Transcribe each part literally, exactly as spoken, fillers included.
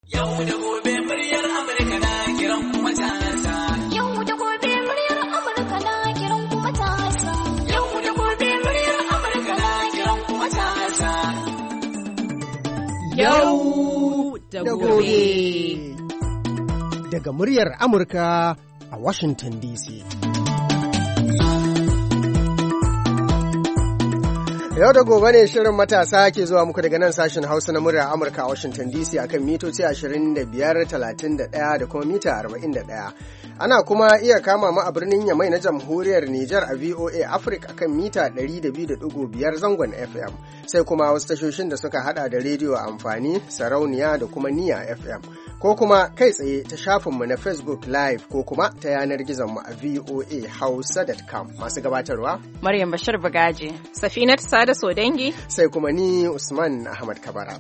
Yau da gobe muryar Amurka na kiran kuma matasa. Yau da gobe muryar Amurka na kiran kuma matasa. Yau da gobe muryar Amurka na kiran kuma matasa. Yau da gobe. Daga muryar Amurka a Washington D C. Yau da gobe ne shirin matasa ke zuwa muku daga nan sashen Hausa na muryar Amurka a Washington D C akan mitoci ashirin da biyar, talatin da ɗaya da kuma mita arba'in da ɗaya. Ana kuma iya kama mu a birnin Yamai na Jamhuriyar Nijar a V O A Africa akan mita ɗari da biyu da ɗigo biyar zangon F M. Sai kuma wasu tashoshin da suka hada da rediyo amfani, sarauniya da kuma niya F M. Ko kuma kai tsaye ta shafinmu na Facebook Live ko kuma ta yanar gizonmu a v o a hausa dot com. Masu gabatarwa Maryam Bashir Bagaji, Safinat Sada Sodangi, sai kuma ni Usman Ahmad Kabara.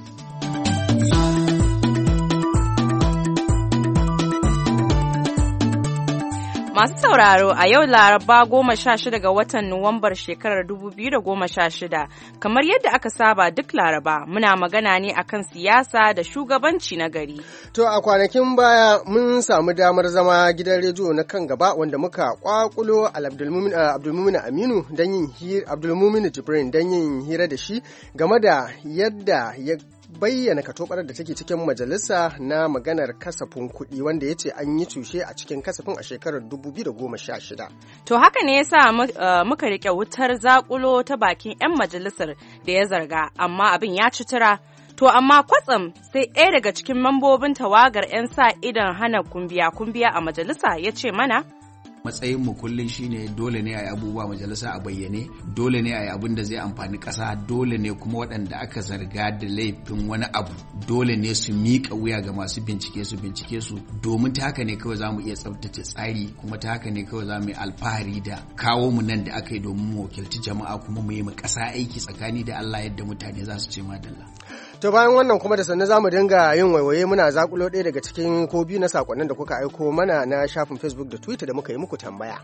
Masu sauraro a yau Laraba goma sha shida ga watan Nuwambar shekarar dubu biyu da goma sha shida, kamar yadda aka saba duk Laraba muna magana ne akan siyasa da shugabanci na gari. To a kwanakin baya mun samu damar zama gidan rediyo na kan gaba wanda muka kwakulo Abdulmumin Aminu don yin hira Abdulmumin Jibrin don yin hira da shi game da yadda ya bayyana katobarar da take cikin majalisa na maganar kasafin kuɗi wanda ya ce an yi cushe a cikin kasafin a shekarar dubu biyu da goma sha shida. To haka ne yasa muka rike wutar zakulo ta bakin 'yan majalisar da ya zarga, amma abin ya ci tura. To amma kwatsam sai ɗaya daga cikin mambobin tawagar 'yan sa idan hana kumbiya-kumbiya a majalisa ya ce mana, matsayin mu kullum shine dole ne a yi abubuwa majalisa a bayyane, dole ne a yi abin da zai amfani ƙasa, dole ne kuma waɗanda aka zarga da laifin wani abu dole ne su miƙa wuya ga masu bincike su bincike su, domin ta haka ne kawai za mu iya tsabtace tsari, kuma ta haka ne kawai za mu yi alfahari da kawo mu nan da aka yi domin mu wakilci jama'a kuma mu yi mu ƙasa aiki tsakani da Allah yadda mutane za su ce madalla. To bayan wannan kuma da sannu za mu dinga yin waiwaye muna zakulo ɗaya daga cikin ko biyu na sakonnin da kuka aiko mana na shafin Facebook da Twitter da muka yi muku tambaya.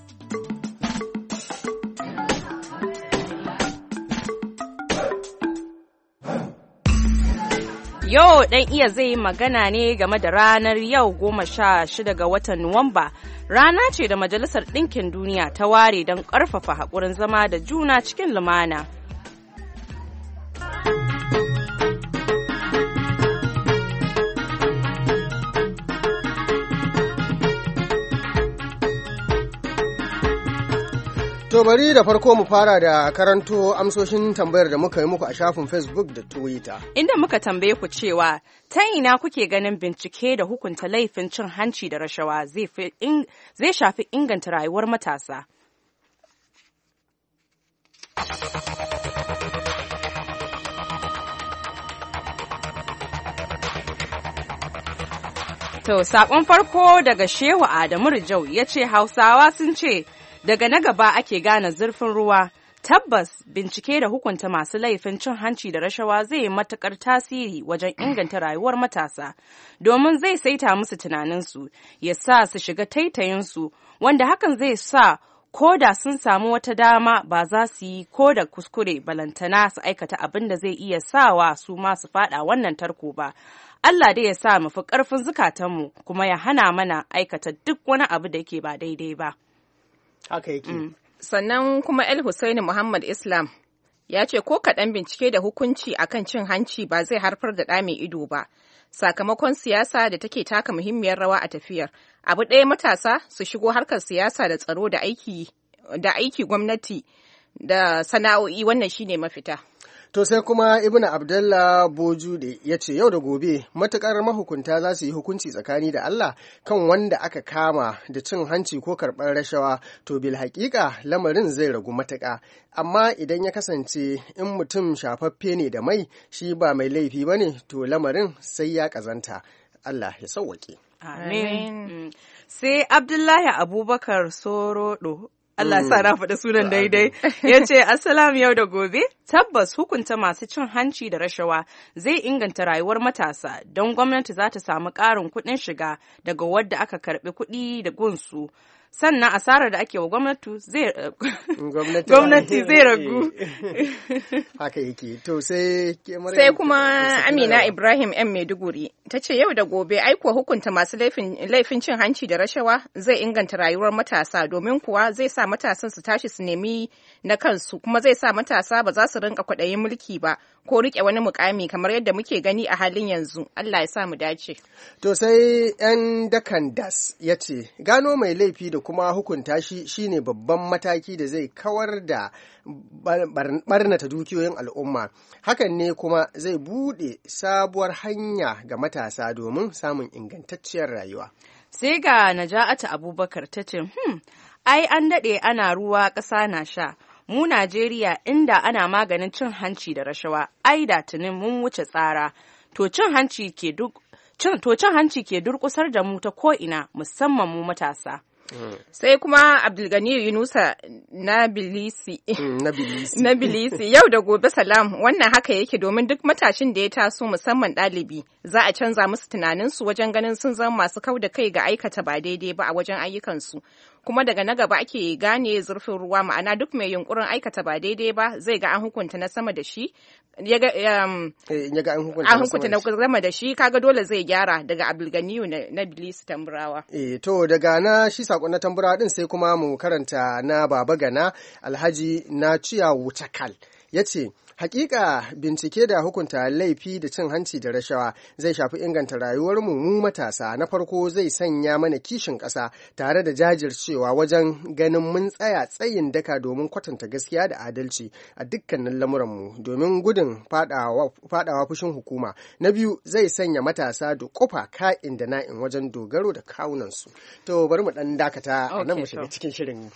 Yau ɗan iya zai yi magana ne game da ranar yau goma sha shida ga watan Nuwamba. Rana ce da Majalisar Ɗinkin Duniya ta ware don ƙarfafa haƙurin zama da juna cikin lumana. To bari da farko mu fara da karanto amsoshin tambayar da muka yi muku a shafin Facebook da Twitter. Inda muka tambaye ku cewa ta ina kuke ganin bincike da hukunta laifin cin hanci da rashawa zai shafi inganta rayuwar matasa. To, saƙon farko daga Shehu Adamu Rijau ya ce Hausawa sun ce, daga na gaba ake gane zurfin ruwa. Tabbas bincike da hukunta masu laifin cin hanci da rashawa zai yi matuƙar tasiri wajen inganta rayuwar matasa, domin zai saita musu tunaninsu, ya sa su shiga taitayinsu, wanda hakan zai sa ko da sun samu wata dama ba za su yi ko da kuskure balantana su aikata abin da zai iya sawa su ma su faɗa wannan tarko ba. Allah dai ya sa mu fi ƙarfin zukatanmu kuma ya hana mana aikata duk wani abu da yake ba daidai ba. Haka yake. Mm. Sannan kuma El Hussaini Muhammad Islam ya ce ko kaɗan bincike da hukunci akan cin hanci ba zai haifar da ɗa mai ido ba, sakamakon siyasa da take taka muhimmiyar rawa a tafiyar. Abu ɗaya matasa su shigo harkar siyasa da tsaro da aiki da aiki gwamnati da sana'o'i, wannan shine mafita. To sai kuma Ibn Abdullah Bojude ya ce yau da gobe matukar mahukunta za su yi hukunci tsakani da Allah kan wanda aka kama da cin hanci ko karɓar rashawa, to bil haƙiƙa lamarin zai ragu matuƙa. Amma idan ya kasance in mutum shafaffe ne da mai shi ba mai laifi ba ne, to lamarin sai ya ƙazanta. Allah ya sauwaƙe. Amin. Sai Abdullahi Abubakar Sorodo, Allah sa na faɗa sunan daidai, ya ce Assalamu yau da gobe, tabbas hukunta masu cin hanci da rashawa zai inganta rayuwar matasa don gwamnati za ta samu ƙarin kuɗin shiga daga wadda aka karɓi kuɗi da gunsu. Sannan asarar da ake wa gwamnati zai gwamnati zai ragu. Haka yake. To sai sai kuma Amina Ibrahim M Maiduguri ta ce yau da gobe aiko hukunta masu laifin cin hanci da rashawa zai inganta rayuwar matasa domin kuwa zai sa matasan su tashi su nemi na kansu kuma zai sa matasa ba za su rinka kwaɗayin mulki ba ko rike wani mukami kamar yadda muke gani a halin yanzu. Allah ya sa mu dace. To sai yan dakan das ya ce gano mai laifi da kuma hukunta shi shine babban mataki da zai kawar da barnata dukiyoyin al'umma. Hakan ne kuma zai bude sabuwar hanya ga matasa domin samun ingantacciyar rayuwa. Sai ga Naja'atu Abubakar ta ce, "Hmm, ai an daɗe ana ruwa ƙasa na sha. Mu Najeriya inda ana maganin cin hanci da rashawa, ai da tunin mun wuce tsara. To cin hanci ke duk to cin hanci ke durƙusar da mu ta ko'ina musamman mu matasa." Mm. Sai kuma Abdulganiyu Yunusa na Bilisi. Mm, na Bilisi yau da gobe salam wannan haka yake domin duk matashin da ya taso musamman ɗalibi za a canza musu tunaninsu wajen ganin sun zama masu kau da kai ga aikata ba daidai ba a wajen ayyukansu. Kuma daga na gaba ake gane zurfin ruwa ma'ana duk mai yunkurin aikata ba daidai ba zai ga an hukunta na sama da shi. Ya ga an hukunta na sama da shi kaga dole zai gyara daga Abdulganiyu na Bilisi Tamburawa. Eh to daga na shi sakon na Tamburawa din sai kuma mu karanta na Baba Gana Alhaji na Ciya Wutakal yace hakika bincike da hukunta laifi da cin hanci da rashawa zai shafi inganta rayuwar mu mu matasa. Na farko zai sanya mana kishin ƙasa tare da jajircewa wajen ganin mun tsaya tsayin daka domin kwatanta gaskiya da adalci a dukkanin lamuranmu domin gudun fadawa, fadawa fushin hukuma. Na biyu zai sanya matasa da kofa ka'in da na'in wajen dogaro da kawunansu. To bari mu dan dakata a nan mu shiga cikin shirin.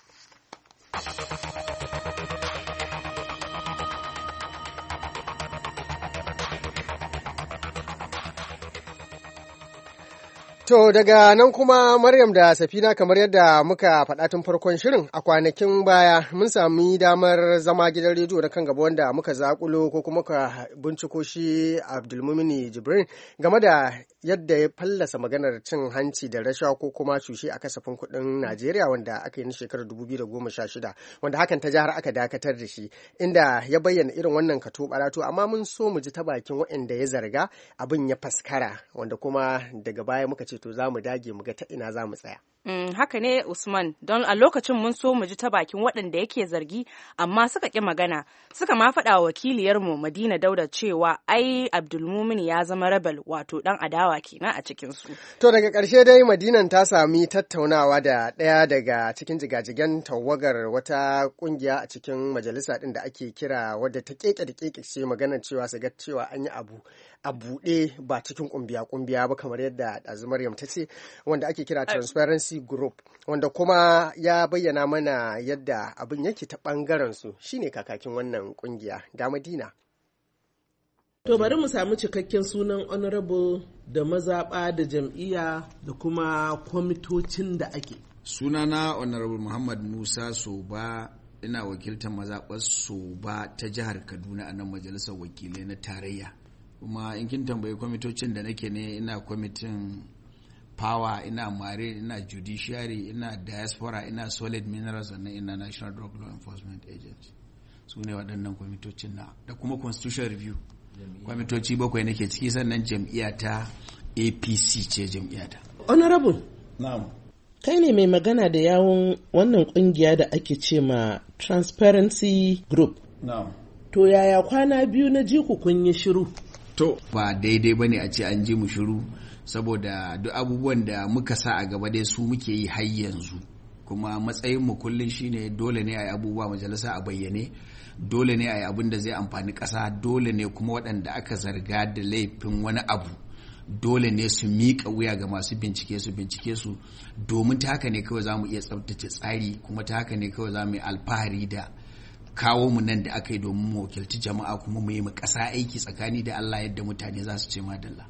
To daga nan kuma Maryam da Safina kamar yadda muka faɗa tun farkon shirin a kwanakin baya mun sami damar zama gidan rediyo da kan gaba wanda muka zakulo ko kuma muka binciko shi Abdulmumini Jibrin game da yadda ya fallasa maganar cin hanci da rashawa ko kuma cushe a kasafin kuɗin Najeriya wanda aka yi na shekarar dubu biyu da goma sha shida wanda hakan ta jihar aka dakatar da shi inda ya bayyana irin wannan katobarato amma mun so mu ji ta bakin waɗanda ya zarga abin ya faskara wanda kuma daga baya muka ce to za mu dage mu ga ta ina za mu tsaya. Mm, haka ne Usman don a lokacin mun so mu ji ta bakin waɗanda yake zargi amma suka ƙi magana suka ma faɗa wa wakiliyarmu Madina Dauda cewa ai Abdulmumin ya zama rebel wato ɗan adawa kenan a cikin su. To daga ƙarshe dai Madinan ta sami tattaunawa da ɗaya daga cikin jigajigan tawagar wata ƙungiya a cikin majalisa ɗin da ake kira wadda ta keke da keke ce maganar cewa su ga cewa an yi abu a buɗe ba cikin ƙumbiya-ƙumbiya ba kamar yadda ɗazu Maryam ta ce wanda ake kira Transparency Group wanda kuma ya bayyana mana yadda abin yake ta ɓangaren su shine kakakin wannan ƙungiya ga Madina. To bari mu samu cikakken sunan honorable da mazaɓa da jam'iyya da kuma kwamitocin da ake. Sunana honorable Muhammad Musa Soba ina wakiltar mazaɓar Soba ta jihar Kaduna a nan majalisar wakilai na tarayya. Kuma in kin tambayi kwamitocin da nake ne ina kwamitin power, ina marine, ina judiciary, ina diaspora, ina solid minerals sannan ina national drug law enforcement agency. Su ne waɗannan kwamitocin na da kuma constitution review. Kwamitoci bakwai nake ciki sannan jam'iyya ta A P C ce jam'iyya ta. Honorable. Na'am. Kai ne mai magana da yawun wannan kungiya da ake ce ma Transparency Group. Na'am. To yaya kwana biyu na ji ku kun yi shiru? To ba daidai bane a ce an ji mu shiru saboda duk abubuwan da muka sa a gaba dai su muke yi har yanzu kuma matsayin mu kullun shine dole ne a yi abubuwa majalisa a bayyane dole ne a yi abin da zai amfani ƙasa dole ne kuma waɗanda aka zarga da laifin wani abu dole ne su miƙa wuya ga masu bincike su bincike su domin ta haka ne kawai za mu iya tsabtace tsari kuma ta haka ne kawai za mu yi alfahari da kawo mu nan da aka yi domin mu wakilci jama'a kuma mu yi mu ƙasa aiki tsakani da Allah yadda mutane za su ce madalla.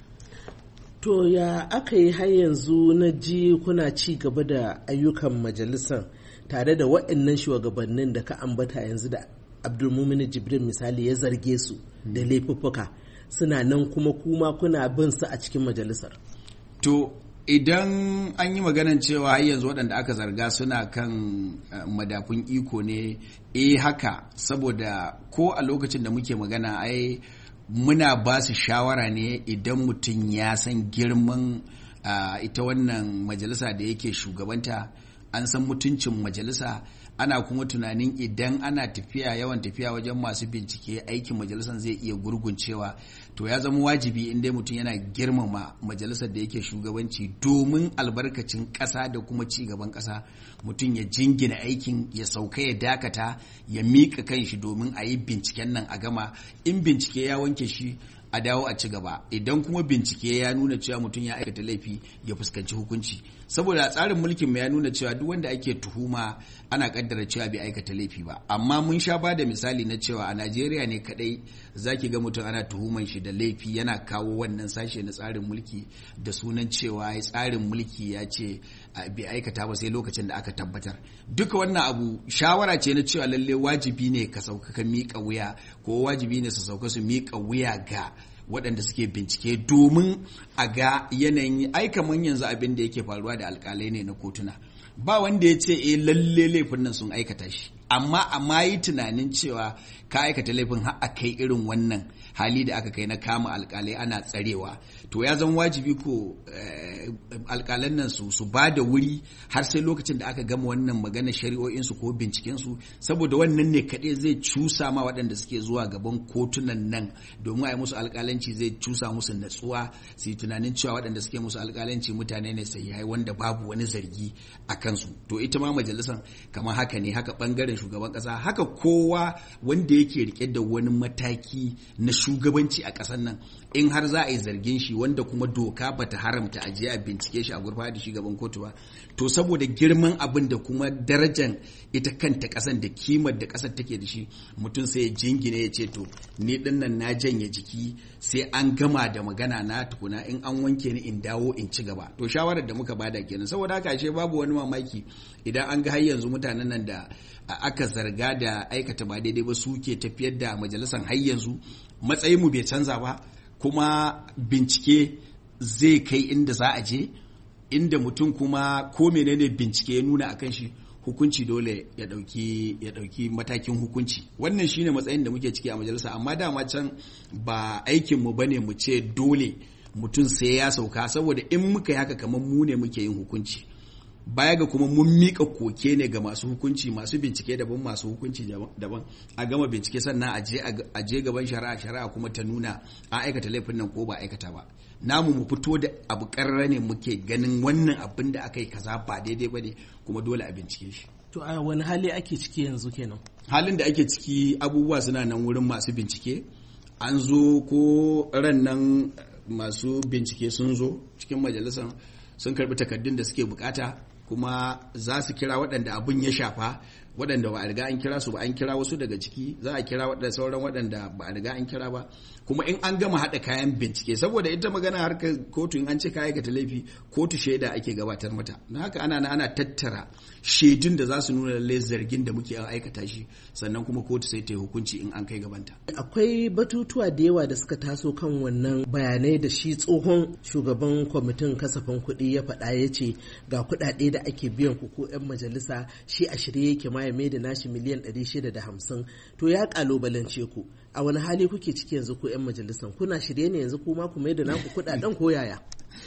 To ya aka yi har yanzu na ji kuna ci gaba da ayyukan majalisar tare da waɗannan shugabannin da ka ambata yanzu da Abdulmumin Jibrin misali ya zarge su da laifuffuka suna nan kuma kuma kuna bin su a cikin majalisar. To idan an yi maganan cewa har yanzu waɗanda aka zarga suna kan uh, madafun iko ne eh haka saboda ko a lokacin da muke magana ai muna ba su shawara ne idan mutum ya san girman uh, ita wannan majalisa da yake shugabanta, an san mutuncin majalisa, ana kuma tunanin idan ana tafiya yawan tafiya wajen masu bincike aikin majalisar zai iya gurguncewa, to ya zama wajibi in dai mutum yana girmama majalisar da yake shugabanci domin albarkacin ƙasa da kuma ci gaban ƙasa, mutum ya jingina aikin, ya sauka, ya dakata, ya miƙa kanshi domin a yi binciken nan a gama. In bincike ya wanke shi, a dawo a ci gaba. Idan kuma bincike ya nuna cewa mutum ya aikata laifi, ya fuskanci hukunci. Saboda tsarin mulkin ya nuna cewa duk wanda ake tuhuma ana kaddara cewa bai aikata laifi ba. Amma mun sha ba da misali na cewa a Najeriya ne kadai zaki ga mutum ana tuhuman shi da laifi, yana kawo wannan sashe na tsarin mulki da sunan cewa tsarin mulki ya ce bai aikata ba sai lokacin da aka tabbatar. Duka wannan abu shawara ce na cewa lalle wajibi ne ka sauka ka miƙa wuya, ko wajibi ne su sauka su miƙa wuya ga waɗanda suke bincike domin a ga yanayin ai kamar yanzu abin da yake faruwa da alƙalai ne na kotuna. Ba wanda ya ce eh lalle laifin nan sun aikata shi, amma amma yi tunanin cewa ka aikata laifin har a kai irin wannan hali da aka kai na kama alƙalai ana tsarewa, to ya zama wajibi ko alƙalan nan su su ba da wuri har sai lokacin da aka gama wannan magana shari'o'insu ko bincikensu, saboda wannan ne kaɗai zai cusa ma waɗanda suke zuwa gaban kotunan nan domin a yi musu alƙalanci, zai cusa musu natsuwa, su yi tunanin cewa waɗanda suke musu alƙalanci mutane ne sahihai wanda babu wani zargi a kansu. To ita ma majalisar kamar haka ne, haka ɓangaren shugaban ƙasa, haka kowa wanda yake rike da wani mataki na shugabanci a ƙasar nan, in har za a yi zargin shi wanda kuma doka bata haramta a je a bincike shi a gurfa da shi gaban kotu ba, to saboda girman abin da kuma darajar ita kanta ƙasar da kimar da ƙasar take da shi, mutum sai ya jingine ya ce to ni din nan na janye jiki sai an gama da magana na tukuna, in an wanke ni in dawo in ci gaba. To shawarar da muka bada kenan. Saboda haka ashe babu wani mamaki idan an ga har yanzu mutanen nan da aka zarga da aikata ba daidai ba suke tafiyar da majalisar har yanzu, matsayinmu bai canza ba, kuma bincike zai kai inda za a je, inda mutum kuma ko menene bincike ya nuna akan shi, hukunci dole ya dauki ya dauki matakin hukunci. Wannan shine matsayin da muke ciki a majalisa, amma dama can ba aikin mu bane mu ce dole mutum sai ya sauka, saboda in muka yi haka kamar mu ne muke yin hukunci. Baya ga kuma mun mika koke ne ga masu hukunci, masu bincike daban, masu hukunci daban, a gama bincike sannan a je gaban shari'a, shari'a kuma ta nuna an aikata laifin nan ko ba aikata ba. Namu mu fito da abu karra ne muke ganin wannan abin da aka yi kaza ba daidai ba ne, kuma dole a bincike shi. To a wani hali ake ciki yanzu kenan? Halin da ake ciki abubuwa suna nan wurin masu bincike. An zo ko ran nan masu bincike sun zo cikin majalisar sun karbi takardun da suke bukata, kuma za su kira waɗanda abin ya shafa, waɗanda ba a riga an kira su ba, an kira wasu daga ciki, za a kira waɗanda sauran waɗanda ba a riga an kira ba. Kuma in an gama haɗa kayan bincike, saboda ita magana harkar kotu in an ce ka aikata laifi, kotu shaida ake gabatar mata, don haka ana ana tattara shaidun da za su nuna lallai zargin da muke aikata shi, sannan kuma kotu sai ta yi hukunci in an kai gabanta. Akwai batutuwa da yawa da suka taso kan wannan bayanai da shi tsohon shugaban kwamitin kasafin kuɗi ya faɗa, ya ce ga kuɗaɗe da ake biyan ku ko 'yan majalisa, shi a shirye yake ma ya mai da nashi miliyan ɗari shida da hamsin. To ya ƙalubalance ku, a wani hali kuke ciki yanzu ko 'yan majalisan? Kuna shirye ne yanzu kuma ku mai da naku kuɗaɗen ko yaya?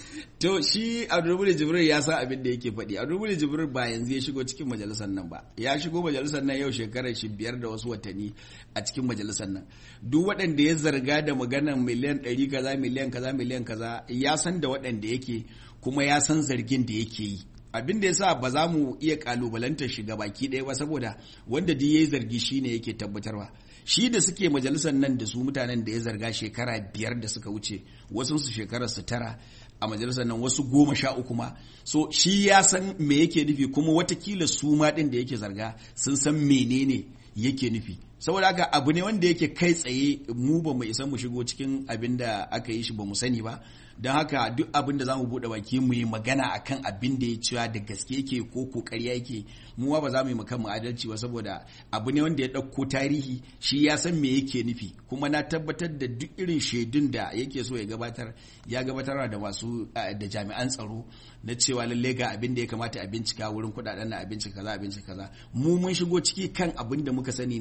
To shi Abdulmuni Jibril ya san abin da yake faɗi. Abdulmuni Jibril ba yanzu ya shigo cikin majalisar nan ba. Ya shigo majalisar nan yau shekarar shi biyar da wasu watanni a cikin majalisar nan. Duk waɗanda ya zarga da maganar miliyan ɗari kaza, miliyan kaza, miliyan kaza, ya san da waɗanda yake, kuma ya san zargin da yake yi. Abin da yasa ba za mu iya kalubalantar shi ga baki ɗaya ba, saboda wanda duk yayi zargi shine yake tabbatarwa. Shi da suke majalisar nan da su mutanen da ya zarga shekara biyar da suka wuce, wasu su shekarar su tara a majalisar nan, wasu goma sha uku ma. So shi ya san me yake nufi, kuma watakila su ma ɗin da yake zarga sun san menene yake nufi. Saboda haka abu ne wanda yake kai tsaye mu ba mu isa mu shigo cikin abin da aka yi shi ba mu sani ba. Don haka duk abin da za mu buɗe baki mu yi magana akan abin da ya cewa da gaske yake ko kokari yake, mu ba za mu yi makan mu adalci ba, saboda abu ne wanda ya ɗauko tarihi, shi ya san me yake nufi, kuma na tabbatar da duk irin shaidun da yake so ya gabatar ya gabatar da masu da jami'an tsaro na cewa lalle ga abin da ya kamata a bincika wurin kuɗaɗen na a bincika kaza a bincika kaza. Mu mun shigo ciki kan abin da muka sani ne, wanda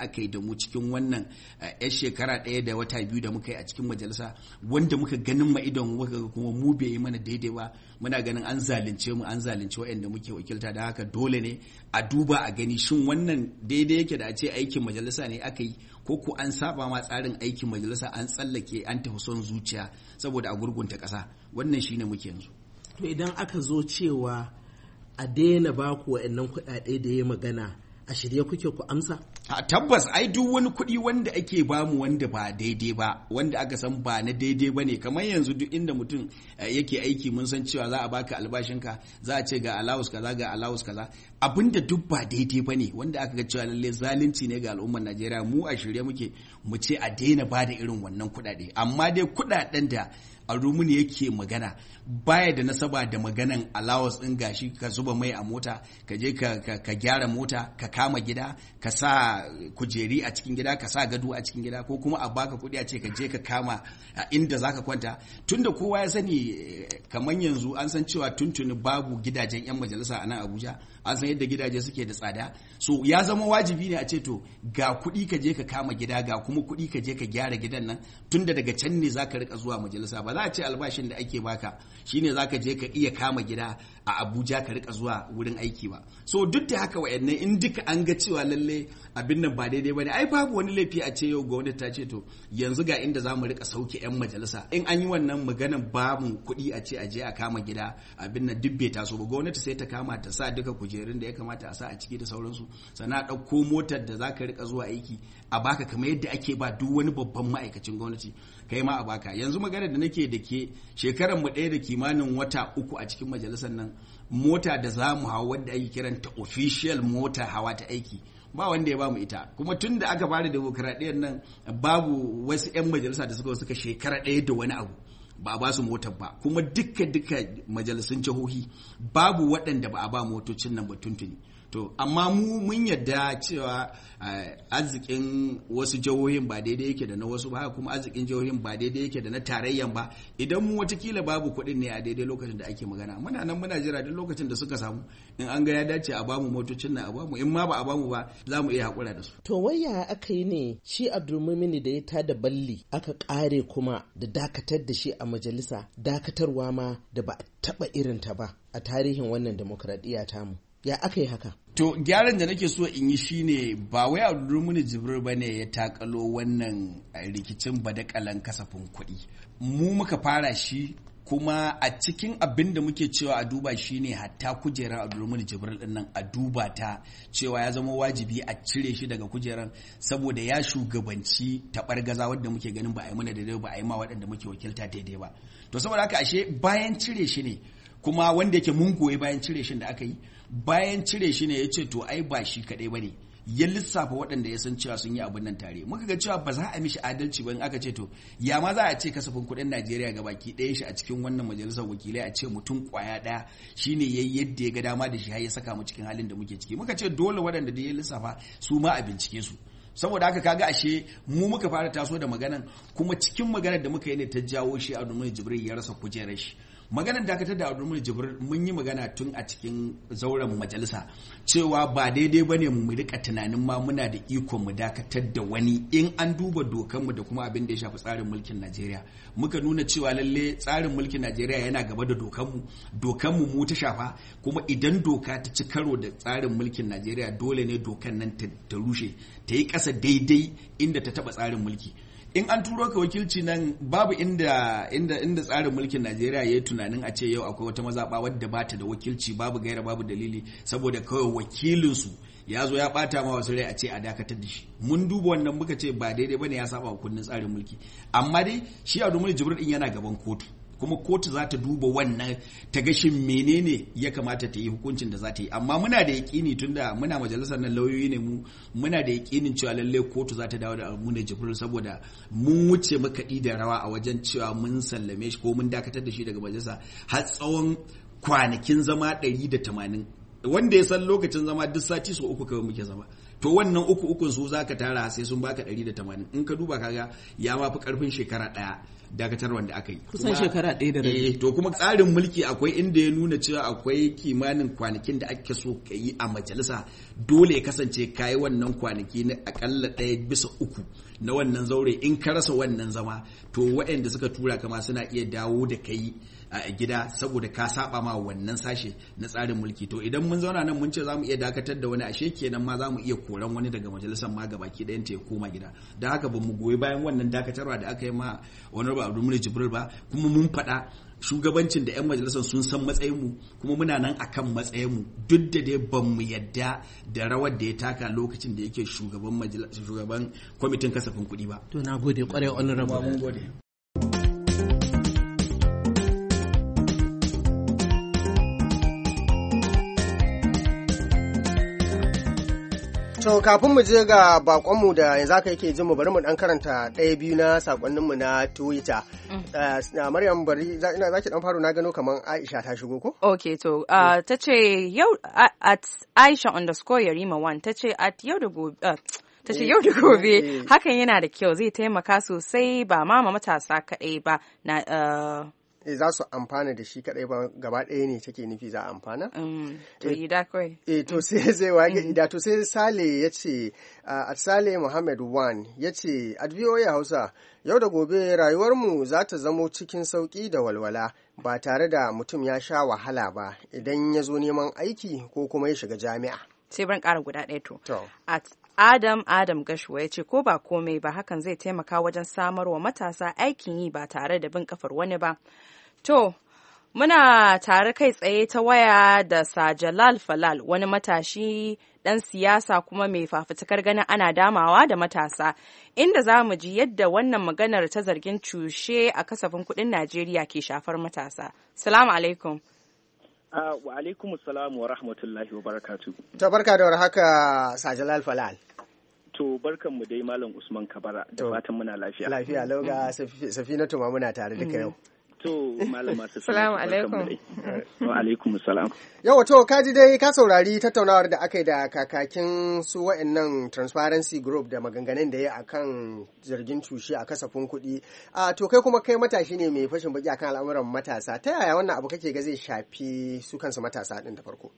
aka yi da mu cikin wannan yan shekara ɗaya da wata biyu da muka yi a cikin majalisa wanda muka ganin ma idon muka kuma mu bai yi mana daidai ba, muna ganin an zalunce mu an zalunce waɗanda muke wakilta, da haka dole ne a duba a gani shin wannan daidai yake da a ce aikin majalisa ne aka yi ko ko an saba ma tsarin aikin majalisa an tsallake an tafi son zuciya saboda a gurgunta ƙasa. Wannan shine muke yanzu. To idan aka zo cewa a daina baku waɗannan kuɗaɗe da ya magana, a shirye kuke ku amsa? A tabbas ai duk wani kuɗi wanda ake bamu wanda ba daidai ba, wanda aka san ba na daidai ba ne, kamar yanzu duk inda mutum yake aiki mun san cewa za a baka albashinka, za a ce ga allowance kaza ga allowance kaza, abinda duk ba daidai ba ne wanda aka ga cewa lalle zalunci ne ga al'ummar Najeriya, mu a shirye muke mu ce a daina ba da irin wannan kuɗaɗe. Amma dai kuɗaɗen da a rumuni yake magana baya da nasaba da maganan allowance ɗin gashi ka zuba mai a mota, ka je ka gyara mota, ka kama gida, ka sa kujeri a cikin gida, ka sa gado a cikin gida, ko kuma a baka kuɗi a ce ka je ka kama inda zaka kwanta. Tunda kowa ya sani kamar yanzu an san cewa tuntuni babu gidajen 'yan majalisa a nan Abuja, an san yadda gidaje suke da tsada, so ya zama wajibi ne a ce to ga kuɗi ka je ka kama gida, ga kuma kuɗi ka je ka gyara gidan nan, tunda daga can ne zaka rika zuwa majalisa. Ba za a ce albashin da ake baka shine zaka je ka iya kama gida a Abuja ka rika zuwa wurin aiki ba. So duk da haka wayannan in duka an ga cewa lalle abin nan ba daidai bane, ai babu wani laifi a ce yau gwamnati ta ce to yanzu ga inda zamu rika sauke 'yan majalisa. In an yi wannan maganan babu kuɗi a ce a je a kama gida, abin nan duk bai taso ba. Gwamnati sai ta kama ta sa duka kujerun da ya kamata a sa a ciki da sauransu, sannan a ɗauko motar da zaka rika zuwa aiki a baka kamar yadda ake ba duk wani babban ma'aikacin gwamnati, kai ma a baka. Yanzu maganar da nake da ke shekarar mu ɗaya da kimanin wata uku a cikin majalisar nan, mota da za mu hawa wadda ake kiranta official mota hawa ta aiki ba wanda ya ba mu ita. Kuma tun da aka fara demokradiyyar nan babu wasu 'yan majalisa da suka suka shekara ɗaya da wani abu ba a ba su motar ba, kuma duka duka majalisun jihohi babu waɗanda ba a ba motocin nan ba tuntuni. To amma mu mun yadda cewa arzikin wasu jihohin ba daidai yake da na wasu ba, kuma arzikin jihohin ba daidai yake da na tarayyan ba. Idan mu watakila babu kuɗin ne a daidai lokacin da ake magana, muna nan muna jira duk lokacin da suka samu, in an ga ya dace a bamu motocin nan a bamu, in ma ba a bamu ba za mu iya haƙura da su. To waya aka yi ne shi Abdulmumini da ya tada balli aka ƙare kuma da dakatar da shi a majalisa, dakatarwa ma da ba a taɓa irinta ba a tarihin wannan demokradiyya tamu? Ya aka yi haka? To gyaran da nake so in yi shine ba wai Abdulmumini Jibril bane ya takalo wannan rikicin badakalan kasafin kuɗi. Mu muka fara shi, kuma a cikin abin da muke cewa a duba shine hatta kujerar Abdulmumini Jibril din nan a duba ta, cewa ya zama wajibi a cire shi daga kujerar saboda ya shugabanci taɓargaza wadda muke ganin ba a yi mana daidai ba, a yi ma waɗanda muke wakilta daidai ba. To saboda haka ashe bayan cire shi ne, kuma wanda yake mun goyi bayan cire shi da aka yi, bayan cire shi ne ya ce to ai ba shi kaɗai ba ne, ya lissafa waɗanda ya san cewa sun yi abin nan tare. Muka ga cewa ba za a mishi adalci ba in aka ce to ya ma za a ce kasafin kuɗin Najeriya ga baki ɗaya shi a cikin wannan majalisar wakilai a ce mutum ƙwaya ɗaya shine yayi yadda ya ga dama da shi har ya saka mu cikin halin da muke ciki. Muka ce dole waɗanda da ya lissafa su ma a bincike su. Saboda haka kaga ashe mu muka fara taso da maganan, kuma cikin maganar da muka yi ne ta jawo shi Abdulmumini Jibril ya rasa kujerar shi. Maganar dakatar da Abdulmumini Jibril mun yi magana tun a cikin zauren majalisa cewa ba daidai bane mu rika tunanin ma muna da iko mu dakatar da wani in an duba dokanmu da kuma abin da ya shafi tsarin mulkin Najeriya. Muka nuna cewa lalle tsarin mulkin Najeriya yana gaba da dokanmu, dokanmu mu ta shafa, kuma idan doka ta ci karo da tsarin mulkin Najeriya dole ne dokan nan ta rushe, ta yi ƙasa daidai inda ta taɓa tsarin mulki. In an turo ka wakilci nan babu inda inda inda tsarin mulkin Najeriya ya yi tunanin a ce yau akwai wata mazaɓa wadda ba ta da wakilci, babu gaira babu dalili, saboda kawai wakilinsu ya zo ya ɓata ma wasu rai a ce a dakatar da shi. Mun duba wannan muka ce ba daidai bane, ya saba wa kundin tsarin mulki. Amma dai shi Abdulmumini Jibril din yana gaban kotu, kuma kotu za ta duba wannan ta ga shin menene ya kamata ta yi hukuncin da za ta yi. Amma muna da yaƙini tunda muna majalisar nan lauyoyi ne mu, muna da yaƙinin cewa lalle kotu za ta dawo da Abdulmumini Jibril, saboda mun wuce makaɗi da rawa a wajen cewa mun sallame shi ko mun dakatar da shi daga majalisa har tsawon kwanakin zama ɗari da tamanin. Wanda ya san lokacin zama duk sati so uku kawai muke zama, to wannan uku ukun su zaka tara sai sun baka ɗari da tamanin. In ka duba kaga ya ma fi karfin shekara ɗaya dakatar wanda aka yi kusan shekara ɗaya da rabi. Eh, to kuma tsarin mulki akwai inda ya nuna cewa akwai kimanin kwanakin da ake so ka yi a majalisa dole ya kasance ka yi wannan kwanaki na akalla ɗaya bisa uku na wannan zaure. In ka rasa wannan zama to waɗanda suka tura kama suna iya dawo da kai a gida saboda ka saba ma wannan sashe na tsarin mulki. To idan mun zauna nan mun ce za mu iya dakatar da wani, ashe kenan ma za mu iya koran wani daga majalisar ma gabaki ɗayan ta ya koma gida. Don haka ba mu goyi bayan wannan dakatarwa da aka yi ma wani ba Abdulmumin Jibril ba, kuma mun faɗa shugabancin da 'yan majalisar sun san matsayinmu kuma muna nan akan matsayinmu duk da dai ban mu yadda da rawar da ya taka lokacin da yake shugaban shugaban kwamitin kasafin kuɗi ba. To na gode kwarai honorable. Mun gode. To kafin mu je ga bakonmu da yanzu aka yake jin mu bari mu dan karanta ɗaya biyu na sakonninmu na Twitter. Uh, Maryam bari ina zaki dan faro na gano kaman Aisha ta shigo ko? Okay to uh, ta ce yau uh, at Aisha underscore Yarima one ta ce at yau da gobe uh, ta ce yau da gobe hakan yana da kyau zai taimaka sosai ba ma matasa kaɗai ba na uh, e za su amfana da shi kadai ba gaba ɗaya ne take nufi za a amfana? Um, to ida kawai. E to sai zai wage ida to sai Sale ya ce a Sale Muhammad Wan ya ce a V O A Hausa yau da gobe rayuwarmu za ta zamo cikin sauki da walwala ba tare da mutum ya sha wahala ba idan ya zo neman aiki ko kuma ya shiga jami'a. Sai ban ƙara guda ɗaya to. At Adam Adam Gashuwa ya ce ko ba komai ba hakan zai taimaka wajen samar wa matasa aikin yi ba tare da bin kafar wani ba. To, muna tare kai tsaye ta waya da Sajalal Falal, wani matashi ɗan siyasa kuma mai fafutukar ganin ana damawa da matasa, inda za mu ji yadda wannan maganar ta zargin cushe a kasafin kuɗin Najeriya ke shafar matasa. Salamu alaikum. Uh, wa alaikum salam wa rahmatullahi wa barakatu. Ta barka da warhaka Sajalal Falal. To barkan mu dai Malam Usman Kabara da fatan muna lafiya. Lafiya lauga Safinatu ma muna tare da kai yau. To malama su salamu alaikum. Wa alaikum salam. Yawa to kaji dai ka saurari tattaunawar da aka yi da kakakin su wa'annan Transparency Group da maganganun da ya akan zargin cushe a kasafin kuɗi. A to kai kuma kai matashi ne mai fashin baki akan al'amuran matasa. Ta yaya wannan abu kake ga zai shafi su kansu matasa din da farko?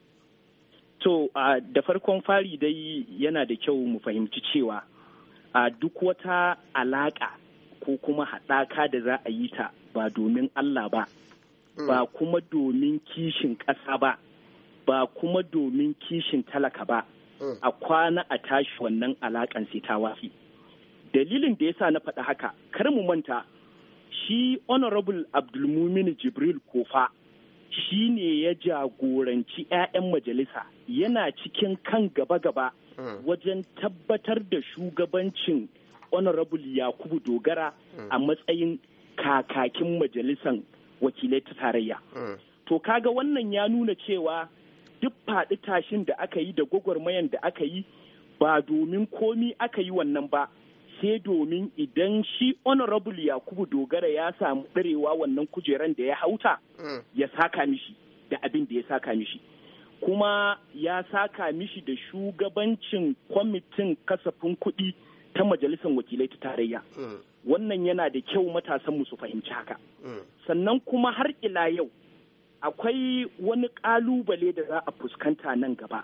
To da farkon fari dai yana da kyau mu fahimci cewa a duk wata alaka ko kuma haɗaka da za a yi ta ba domin Allah ba, mm. ba kuma domin kishin ƙasa ba, ba kuma domin kishin talaka ba, mm. a kwana a tashi wannan alaƙan sai ta wafi. Dalilin da yasa na faɗa haka, kar mu manta, shi Honorable Abdulmumin Jibril Kofa shi ne ya jagoranci 'ya'yan majalisa yana cikin kan gaba-gaba mm. wajen tabbatar da shugabancin Honorable Yakubu Dogara mm. a matsayin kakakin majalisan wakilai ta tarayya. Mm. To kaga wannan ya nuna cewa duk faɗi tashin da aka yi da gwagwarmayan da aka yi ba domin komi aka yi wannan ba, sai domin idan shi Honorable Yakubu Dogara ya samu ɗarewa wannan kujeran da ya hauta, mm. ya saka mishi da abin da ya saka mishi. Kuma ya saka mishi da shugabancin kwamitin kasafin kuɗi ta majalisar wakilai ta tarayya. Mm. Wannan yana da kyau matasanmu su fahimci haka. Mm. Sannan kuma har ila yau akwai wani ƙalubale da za a fuskanta nan gaba.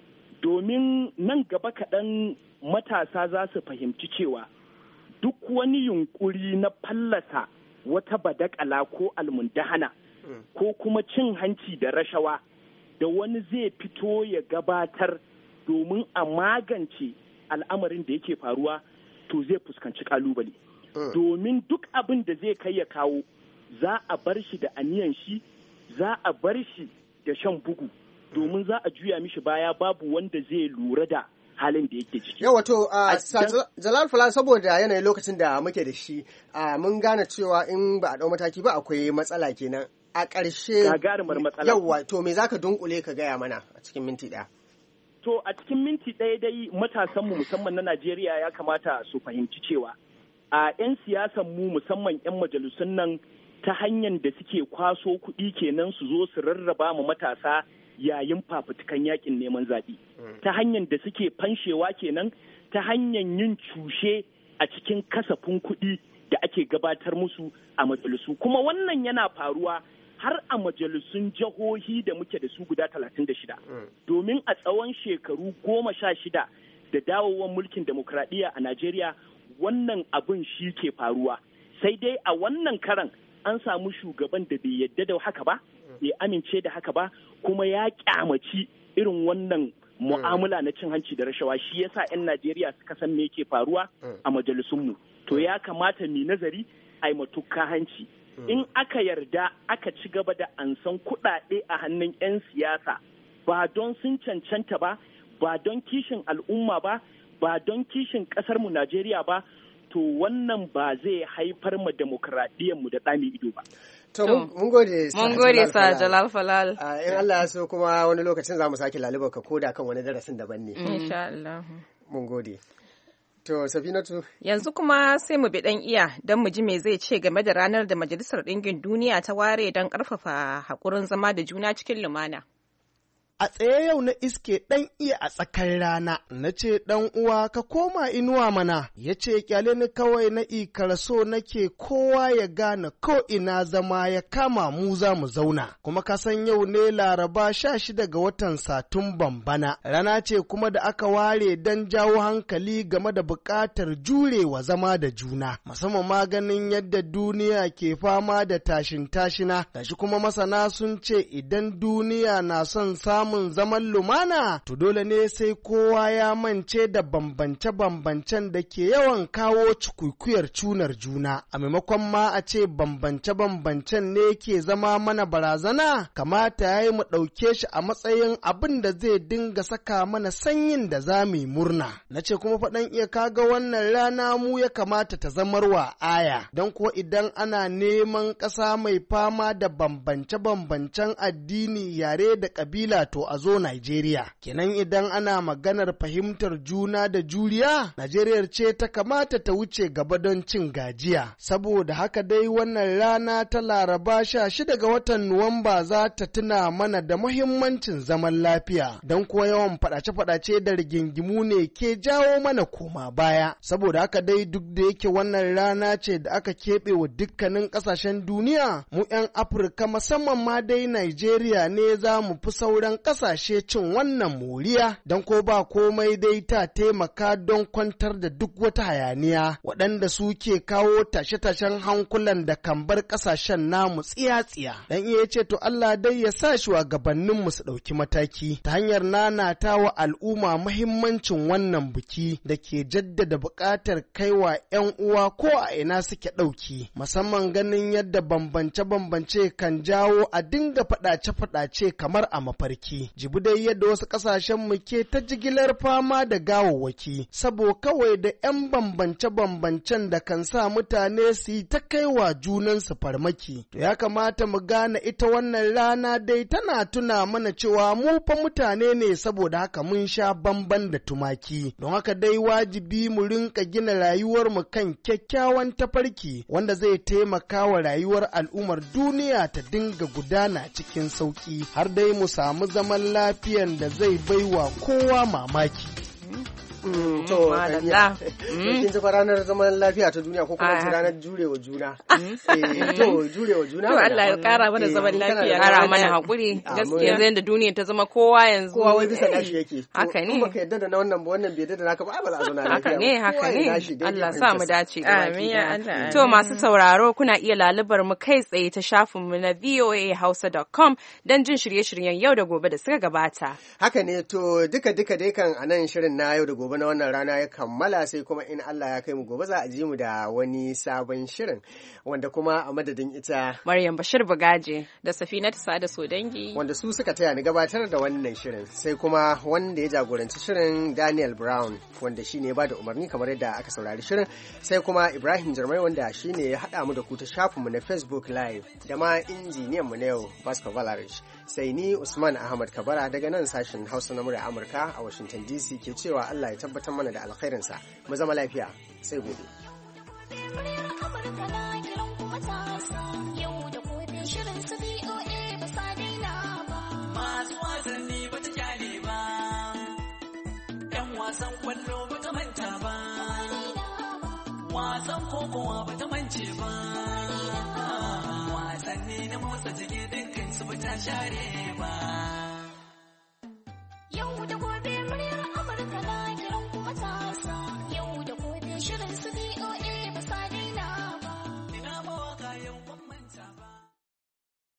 Domin nan gaba kaɗan matasa za su fahimci cewa duk wani yunkuri na fallasa wata badakala ko almundahana mm. ko kuma cin hanci da rashawa da wani zai fito ya gabatar domin a magance al'amarin da yake faruwa to zai fuskanci kalubale. Mm. Domin duk abin da zai kai ya kawo za a bar shi da aniyan shi, za a bar shi da shan bugu, domin za a juya mishi baya babu wanda zai lura da halin da yake ciki. Yawa to uh, Jalal Fala saboda yanayin lokacin da muke da shi uh, mun gane cewa in ba a ɗau mataki ba akwai matsala kenan. A ƙarshe gagarumar matsala. Yawa to me zaka dunkule ka gaya mana a cikin minti ɗaya? To a cikin minti ɗaya dai matasanmu musamman na Najeriya ya kamata su fahimci cewa a 'yan siyasanmu musamman 'yan majalisun nan ta hanyar da suke kwaso kuɗi kenan su zo su rarraba ma matasa yayin fafutukan yakin neman zaɓe. Ta hanyar da suke fanshewa kenan ta hanyar yin cushe a cikin kasafin kuɗi da ake gabatar musu a majalisu. Kuma wannan yana faruwa har a majalisun jihohi da muke da su guda talatin da shida. Domin a tsawon shekaru goma sha shida da dawowar mulkin demokradiyya a Najeriya wannan abin shi ke faruwa. Sai dai a wannan karan an samu shugaban da bai yadda da haka ba, bai amince da haka ba, kuma ya kyamaci irin wannan mu'amala na cin hanci da rashawa. Shi yasa 'yan Najeriya suka san me yake faruwa a majalisunmu. To ya kamata mu nazari a yi matuka hanci. In aka yarda aka ci gaba da ansan kuɗaɗe a hannun 'yan siyasa ba don sun cancanta ba, ba don kishin al'umma ba, ba don kishin ƙasarmu Najeriya ba, to wannan ba zai haifar ma demokradiyyarmu da ɗami ido ba. To mun gode mun gode sa Jalal Falal. In Allah ya so kuma wani lokacin za mu sake lalubar ka koda kan wani darasin daban ne. Insha Allah. Mun gode. To Safinatu. Yanzu kuma sai mu bi ɗan iya don mu ji me zai ce game da ranar da Majalisar Ɗinkin Duniya ta ware don ƙarfafa haƙurin zama da juna cikin lumana. A tsaye yau na iske ɗan iya a tsakar rana, na ce ɗan uwa ka koma inuwa mana, ya ce kyale ni kawai na ikar so nake kowa ya gane ko ina zama ya kama mu za mu zauna. Kuma ka san yau ne Laraba sha shida ga watan Satumban bana, rana ce kuma da aka ware don jawo hankali game da buƙatar jurewa zama da juna, musamman maganin yadda duniya ke fama da tashin tashina, gashi kuma masana sun ce idan duniya na son samun samun zaman lumana, to dole ne sai kowa ya mance da bambance-bambancen da ke yawan kawo cikuikuyar cunar juna. A maimakon ma a ce bambance-bambancen ne ke zama mana barazana, kamata ya yi mu ɗauke shi a matsayin abin da zai dinga saka mana sanyin da za mu yi murna. Na ce kuma faɗan iya kaga wannan rana mu ya kamata ta zamarwa aya, don kuwa idan ana neman ƙasa mai fama da bambance-bambancen addini, yare da ƙabila to a zo Najeriya. Kenan idan ana maganar fahimtar juna da juriya, Najeriya ce ta kamata ta wuce gaba don cin gajiya. Saboda haka dai wannan rana ta Laraba sha shida ga watan Nuwamba za ta tuna mana da muhimmancin zaman lafiya, don kuwa yawan faɗace-faɗace da rigingimu ne ke jawo mana koma baya. Saboda haka dai duk da yake wannan rana ce da aka keɓe wa dukkanin ƙasashen duniya, mu 'yan Afirka musamman ma dai Najeriya ne za mu fi sauran ƙasashe cin wannan moriya, don ko ba komai dai ta taimaka don kwantar da duk wata hayaniya waɗanda suke kawo tashe-tashen hankulan da kan bar ƙasashen namu tsiya-tsiya. Dan iya ce to Allah dai ya sa shugabanninmu su ɗauki mataki ta hanyar nanata wa al'umma muhimmancin wannan biki da ke jaddada buƙatar kaiwa 'yan uwa ko a ina suke ɗauki, musamman ganin yadda bambance-bambance kan jawo a dinga faɗace-faɗace kamar a mafarki. Jibi dai yadda wasu ƙasashen mu ke ta jigilar fama da gawawwaki sabo kawai da 'yan bambance-bambancen da kan sa mutane su yi ta kaiwa junansu farmaki. To ya kamata mu gane ita wannan rana dai tana tuna mana cewa mu fa mutane ne, saboda haka mun sha bamban da tumaki. Don haka dai wajibi mu rinka gina rayuwar mu kan kyakkyawan tafarki wanda zai taimaka wa rayuwar al'ummar duniya ta dinga gudana cikin sauki, har dai mu samu zaman lafiyan da zai baiwa kowa mamaki. Mm, to madalla kin ji ranar zaman lafiya ta duniya ko kuma ranar jurewa juna. Eh to jurewa juna. To Allah ya kara mana zaman lafiya, kara mana hakuri. Gaskiya yanzu yanda duniya ta zama kowa yanzu kowa wai bisa nashi yake. Haka ne. Kuma ka yadda da na wannan ba wannan bai yadda da naka ba ba za a zo na lafiya. Haka ne, haka ne. Allah sa mu dace. Amin ya Allah. To masu sauraro kuna iya lalubar mu kai tsaye ta shafin mu na v o a hausa dot com dan jin shirye-shiryen yau da gobe da suka gabata. Haka ne, to duka duka dai kan anan shirin na yau da gobe na wannan rana ya kammala, sai kuma in Allah ya kai mu gobe za a ji mu da wani sabon shirin wanda kuma a madadin ita Maryam Bashir Bagaje da Safinatu Sada Sodangi wanda su suka taya ni gabatar da wannan shirin, sai kuma wanda ya jagoranci shirin Daniel Brown wanda shine ya bada umarni kamar yadda aka saurari shirin, sai kuma Ibrahim Jarmai wanda shine ya hada mu da ku ta shafin mu na Facebook Live, da ma injiniyan mu na yau Vasco Valarish. Sai ni Usman Ahmad Kabara daga nan sashen Hausa na murya Amurka a Washington D C ke cewa Allah ya tabbatar mana da alkhairinsa, mu zama lafiya, sai gobe. Masu wasanni ba ta kyale ba, 'yan wasan kwallo ba ta manta ba, wasan kokowa ba ta manta motsa jiki dukkan su ba ta share ba. Yau da gobe